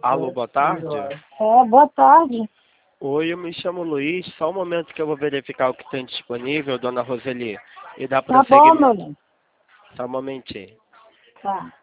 Alô, boa tarde. Boa tarde. Oi, eu me chamo Luiz. Só um momento que eu vou verificar o que tem disponível, dona Roseli. E dá Tá bom, prosseguimento. meu lindo. Só um momentinho. Tá.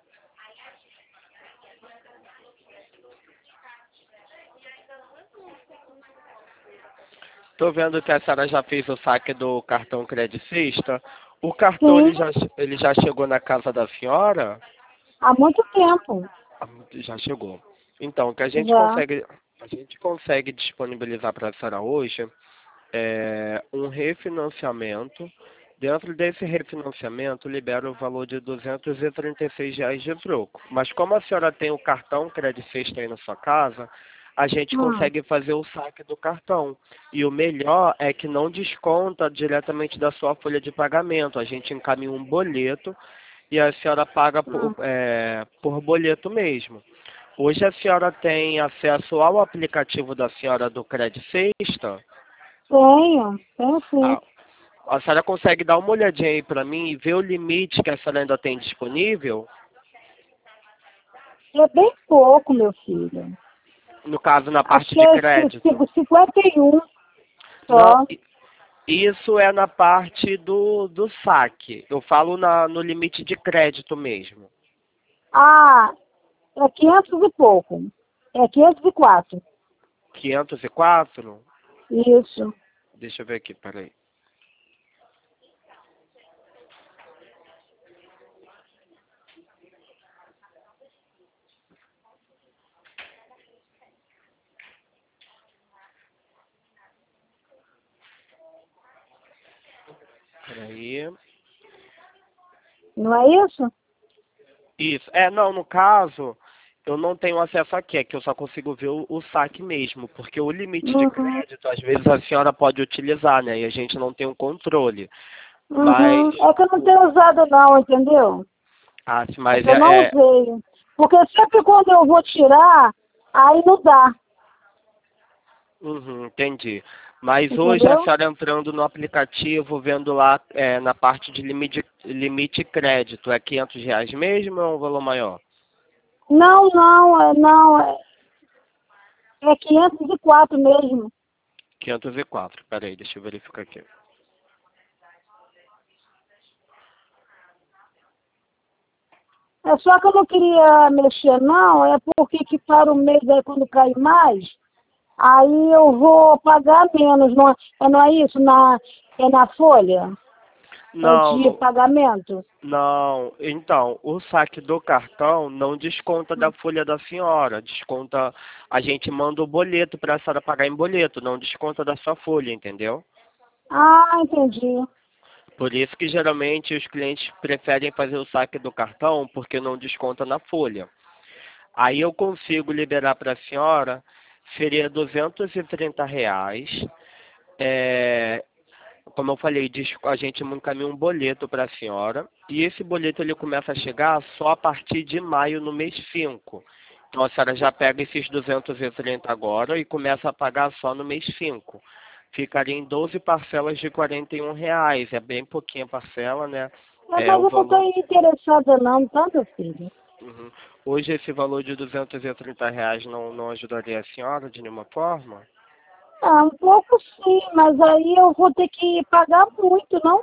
Tô vendo que a senhora já fez o saque do cartão credicista. O cartão Sim, ele já chegou na casa da senhora? há muito tempo. Já chegou. Então, o que Já. a gente consegue disponibilizar para a senhora hoje um refinanciamento. Dentro desse refinanciamento, libera o valor de R$ 236 de troco. Mas como a senhora tem o cartão credicista aí na sua casa, a gente Hum. consegue fazer o saque do cartão. E o melhor é que não desconta diretamente da sua folha de pagamento. A gente encaminha um boleto e a senhora paga Hum. por boleto mesmo. Hoje a senhora tem acesso ao aplicativo da senhora do Credicista? Tenho sim. Ah, a senhora consegue dar uma olhadinha aí para mim e ver o limite que a senhora ainda tem disponível? É bem pouco, meu filho. No caso, na Acho parte que de é crédito. 51 Não, só. isso é na parte do saque. Eu falo no limite de crédito mesmo. Ah, é 500 e pouco. É 504. 504? Isso. Deixa eu ver aqui, peraí. Peraí. Não é isso? Isso. Não, no caso, eu não tenho acesso aqui, é que eu só consigo ver o saque mesmo, porque o limite de Uhum. crédito, às vezes a senhora pode utilizar, né? E a gente não tem um controle. Mas, Uhum. É que eu não tenho usado não, entendeu? sim, É mas que eu não usei. Porque sempre quando eu vou tirar, aí não dá. entendi. Mas hoje a Entendeu? senhora entrando no aplicativo, vendo lá na parte de limite crédito, é R$ 500 mesmo ou é um valor maior? É 504 mesmo. 504. Peraí, deixa eu verificar aqui. É só que eu não queria mexer, não, é porque que para o mês aí quando cai mais, aí eu vou pagar menos, não é isso? É na folha? É Não, de não, pagamento? não. Então, o saque do cartão não desconta da folha da senhora. Desconta, a gente manda o boleto para a senhora pagar em boleto, não desconta da sua folha, entendeu? Ah, entendi. Por isso que geralmente os clientes preferem fazer o saque do cartão, porque não desconta na folha. Aí eu consigo liberar para a senhora, seria R$ 230. É, como eu falei, a gente encaminha um boleto para a senhora. E esse boleto ele começa a chegar só a partir de maio, no mês 5. Então a senhora já pega esses 230 agora e começa a pagar só no mês 5. Ficaria em 12 parcelas de R$ 41. É bem pouquinha parcela, né? É, É mas o eu não estou valor. interessada não, tá, meu filho? Uhum. Hoje esse valor de R$ 230 não ajudaria a senhora de nenhuma forma? Ah, um pouco sim, mas aí eu vou ter que pagar muito, não?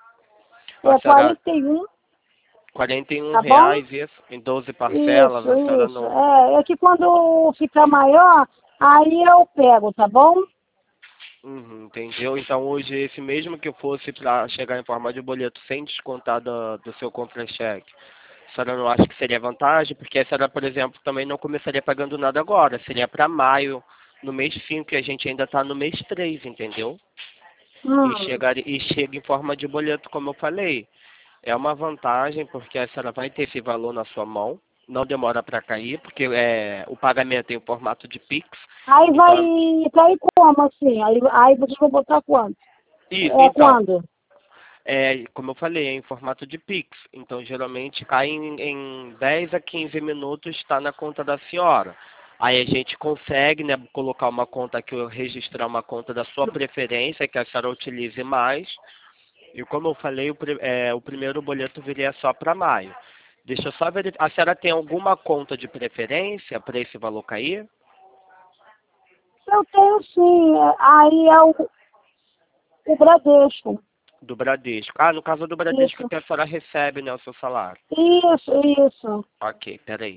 A É senhora, 41, R$ 41 tá bom? isso, em 12 parcelas, Isso, a senhora isso. não. É que quando ficar maior, aí eu pego, tá bom? Entendeu? Então hoje esse mesmo que fosse para chegar em forma de boleto sem descontar do seu contra-cheque, a senhora não acha que seria vantagem? Porque a senhora, por exemplo, também não começaria pagando nada agora, seria para maio, no mês 5, e a gente ainda está no mês 3, entendeu? Hum. E chega em forma de boleto, como eu falei. É uma vantagem porque a senhora vai ter esse valor na sua mão, não demora para cair, porque o pagamento é em formato de Pix. Aí vai Então, cair como assim? Aí vocês vão botar quanto? isso, É então, quando? como eu falei, é em formato de Pix. Então, geralmente cai em 10 a 15 minutos, está na conta da senhora. Aí a gente consegue, né, colocar uma conta aqui, ou registrar uma conta da sua preferência, que a senhora utilize mais. E como eu falei, o primeiro boleto viria só para maio. Deixa eu só verificar. A senhora tem alguma conta de preferência para esse valor cair? Eu tenho sim, aí é o Bradesco. Do Bradesco. Ah, no caso do Bradesco Isso, que a senhora recebe, né, o seu salário. isso. Ok, peraí.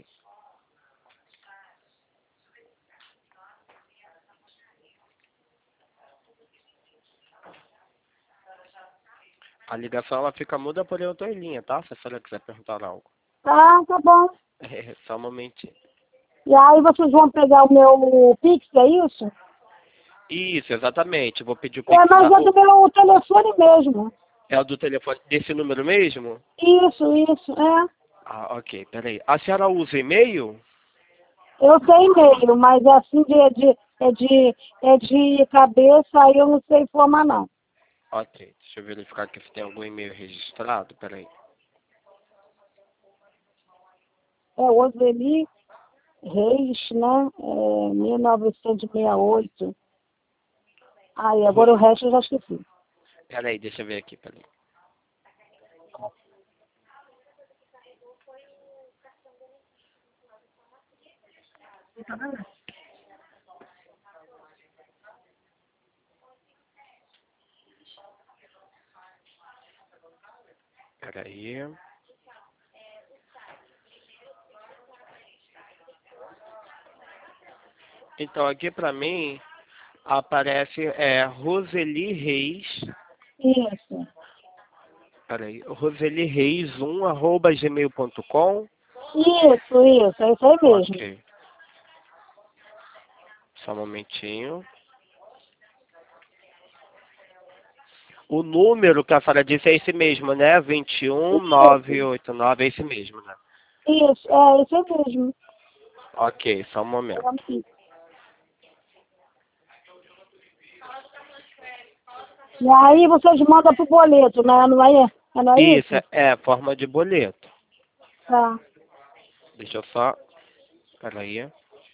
A ligação ela fica muda, porém eu tô em linha, tá? Se a senhora quiser perguntar algo. Tá bom. É, só um momentinho. E aí vocês vão pegar o meu Pix, é isso? Isso, exatamente. Vou pedir o Pix Mas é do meu telefone mesmo. É o do telefone desse número mesmo? Isso, é. Ah, ok, peraí. A senhora usa e-mail? Eu tenho e-mail, mas assim é de cabeça, aí eu não sei informar não. Ok, deixa eu verificar aqui se tem algum e-mail registrado, peraí. É Oseli Reis, né? 1968. Aí, agora o resto eu já esqueci. Peraí, deixa eu ver aqui, peraí. Peraí. Então, aqui pra mim, aparece Roseli Reis. Isso. Peraí, Roseli Reis 1@gmail.com. Isso, é isso aí mesmo. Ok. Só um momentinho. O número que a senhora disse é esse mesmo, né? 21989, é esse mesmo, né? Isso, é isso aí mesmo. Ok, só um momento. E aí vocês mandam pro boleto, né? Não é Isso, isso? é forma de boleto. Tá. Deixa eu só... Peraí.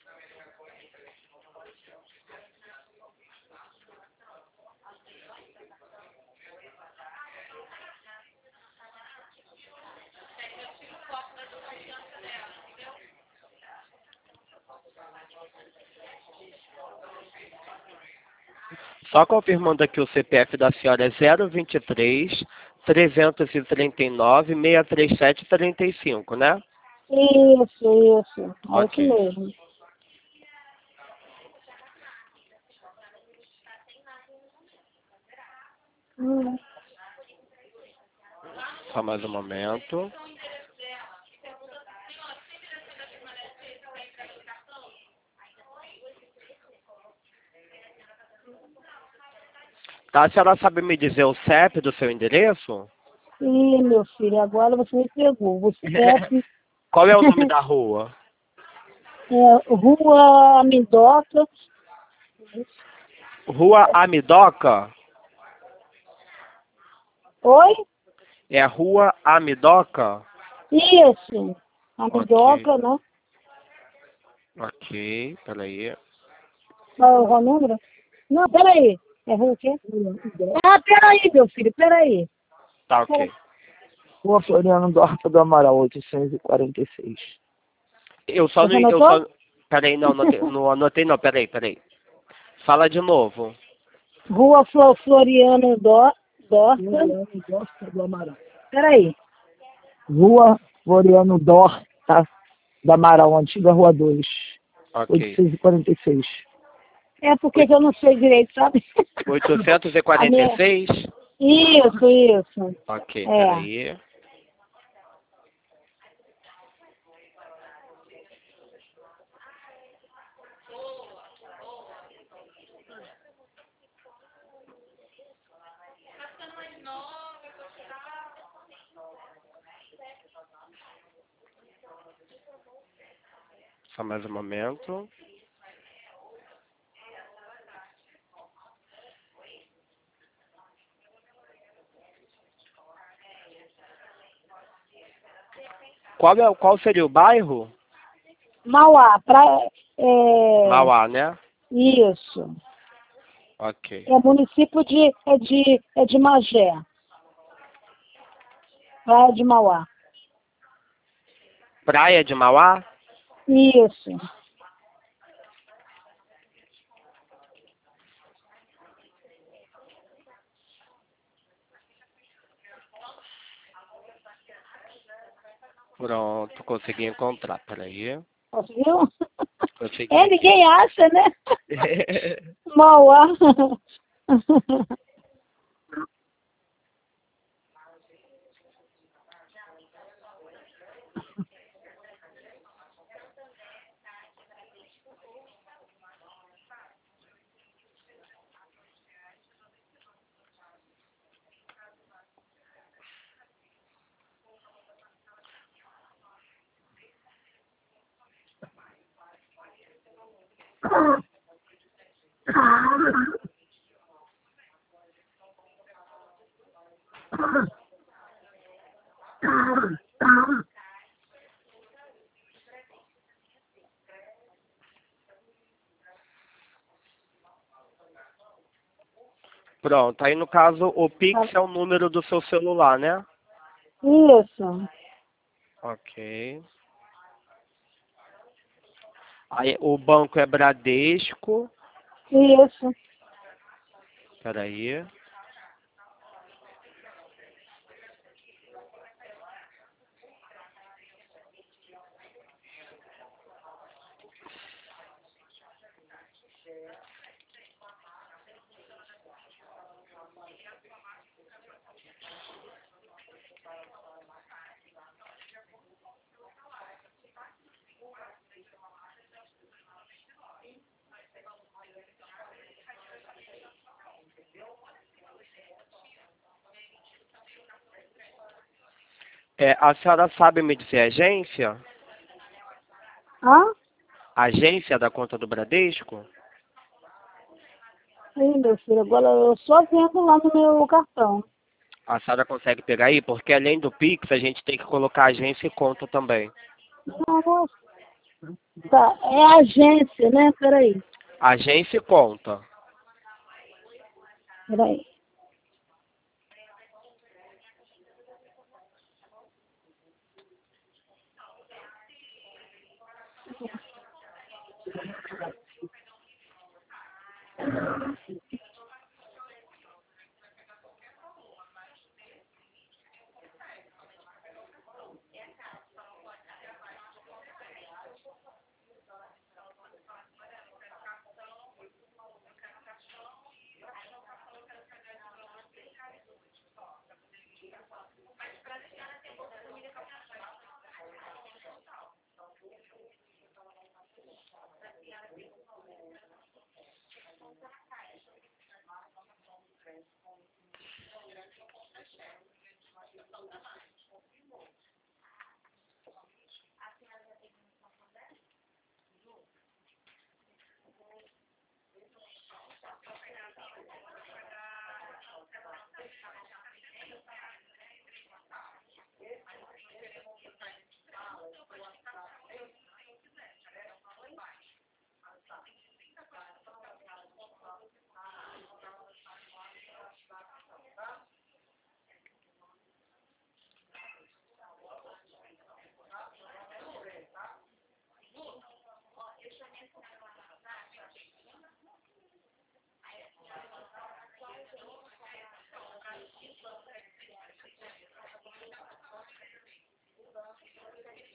Só confirmando aqui o CPF da senhora é 023 339 637 35, né? Isso. É isso Ok. mesmo. Hum. Só mais um momento. Tá, a senhora sabe me dizer o CEP do seu endereço? Ih, meu filho, agora você me pegou. O CEP Qual é o nome da rua? Rua Amendoca. Rua Amidoca? Oi? É Rua Amidoca? Isso. Ok. Amendoca, né? Ok, peraí. Qual é o número? Não, peraí. É rua o quê? Ah, peraí, meu filho, peraí. Tá, ok. Rua Floriano Dorta do Amaral, 846. Eu só não... Você Eu anotou? só... Peraí, não anotei não, peraí. Fala de novo. Rua Floriano Dorta. Floriano Dorta do Amaral. Peraí. Rua Floriano Dorta do Amaral, antiga Rua 2, Ok. 846. É porque eu não sei direito, sabe? A minha... 846? Isso. Ok, É. peraí. Só mais um momento. Qual seria o bairro? Mauá, Mauá, né? isso. Ok. É município de Magé. Praia de Mauá. Praia de Mauá? Isso. Pronto, consegui encontrar. Peraí. Conseguiu? Consegui É, aqui. ninguém acha, né? Mauá. Pronto, aí no caso o Pix é o número do seu celular, né? Isso. Ok. Aí o banco é Bradesco. Isso. Peraí. A senhora sabe me dizer a agência? Hã? A agência da conta do Bradesco? Ih, meu filho, agora eu só vendo lá no meu cartão. A senhora consegue pegar aí? Porque além do Pix, a gente tem que colocar agência e conta também. Não, tá, é agência, né? Peraí. Agência e conta. Peraí.